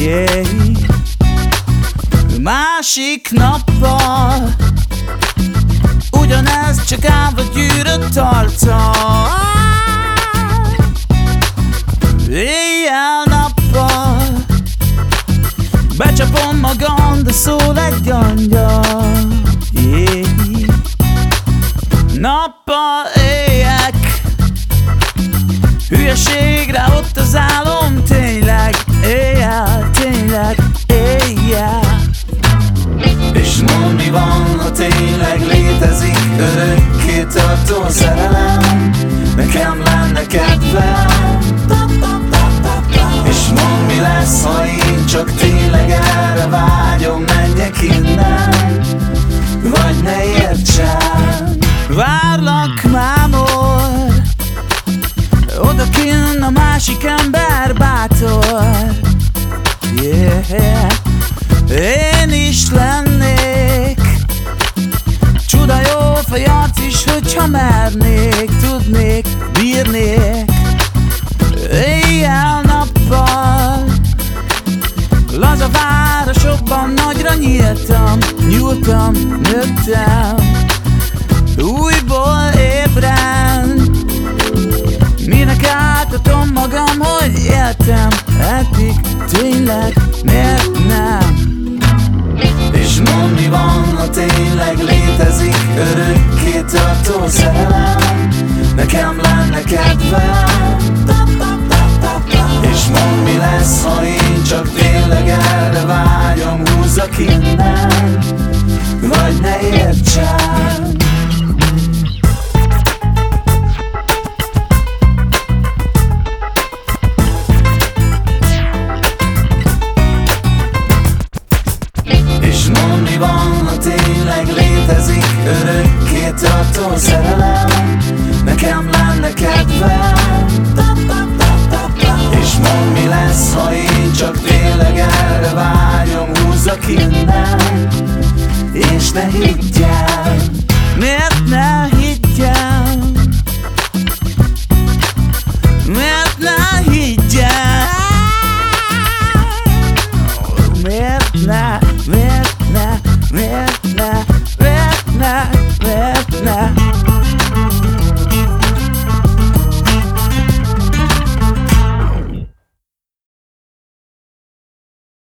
yeah. Másik nappal ugyanez, csak állva gyűrött arccal. Éjjel-nappal becsapom magam, de szól egy angyal, yeah. Nappal éjek, hülyeségre ott az álom, tényleg, éjjel, tényleg, éjjel. És mondd, mi van, ha tényleg létezik örökké tartó szerelem, nekem lenne kedvem. És mondd, mi lesz, ha én csak tényleg erre vágyom, menjek innen, vagy ne értsem. Várlak mámor, odakinn a másik ember bátor, yeah. Én is lennék csuda jó fejart is, hogyha mernék, tudnék, bírnék. Éjjel-nappal laza városokban nagyra nyíltam, nyúltam, nőttem, újból ébren. Minek átadom magam, hogy éltem eddig, tényleg, miért nem? És mondd, mi van, ha tényleg létezik örökké tartó szerelem, nekem lenne kedvem. És mondd, mi lesz, ha én csak tényleg erre vágyom, húzzak innen, vagy ne értsem. És mondd, mi van, ha tényleg létezik örökké tartó szerelem, nekem lenne kedvem. És mondd, mi lesz, ha én csak tényleg erre vágyom, húzzak innen, és ne higgy